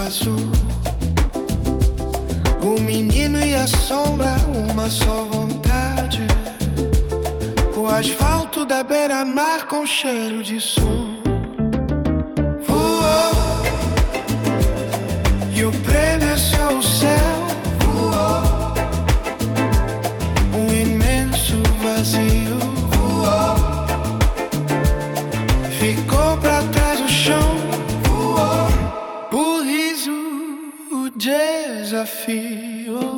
azul. O menino e a sombra, uma só vontade. O asfalto da beira-mar com cheiro de som. Voou, e o prêmio é só o céu. Voou, um imenso vazio. Voou, ficou pra trás o chão. Voou, por riso o desafio.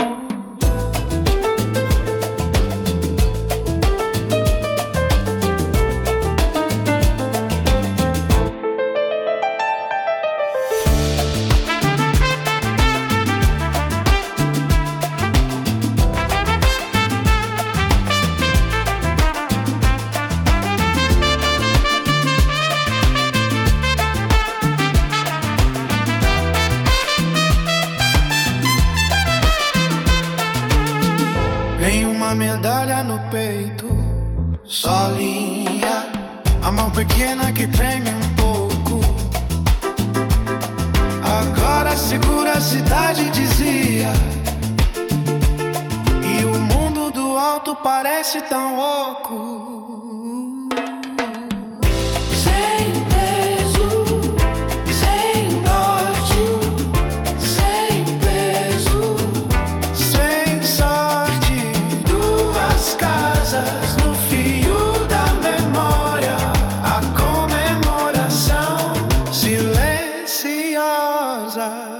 Vem uma medalha no peito, solinha, a mão pequena que treme um pouco. Agora segura a cidade, dizia. E o mundo do alto parece tão louco. No fio da memória, a comemoração silenciosa.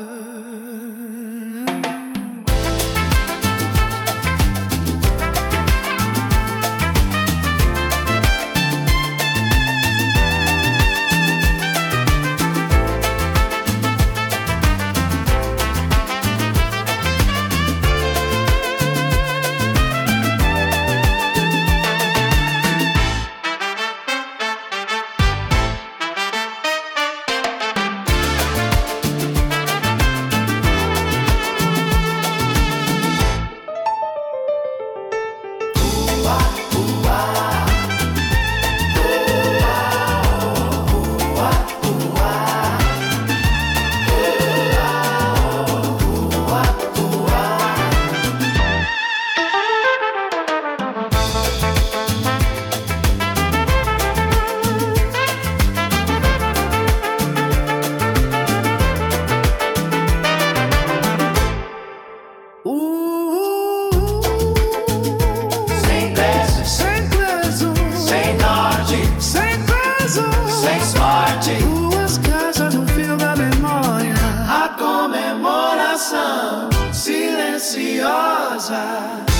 Sem peso, sem peso, sem norte, sem peso, sem sorte. Duas casas no fio da memória, a comemoração silenciosa.